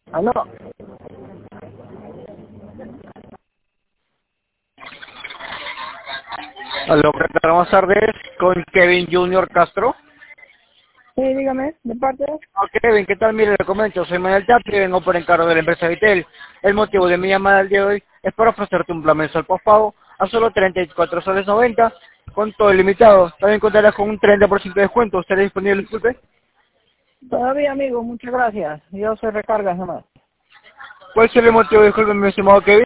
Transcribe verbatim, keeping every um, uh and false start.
Aló. Aló, ¿qué tal? Buenas tardes, con Kevin Junior Castro. Sí, dígame, ¿de parte? Oh, Kevin, ¿qué tal? Mire, le comento, soy Manuel Tapia y vengo por encargo de la empresa Vitel. El motivo de mi llamada el día de hoy es para ofrecerte un plan mensual postpago a solo treinta y cuatro soles noventa, con todo ilimitado. También contarás con un treinta por ciento de descuento. ¿Estará disponible, disculpe? Todavía, amigo, muchas gracias. Yo se recargas nomás. ¿Cuál sería el motivo, disculpe, mi estimado Kevin?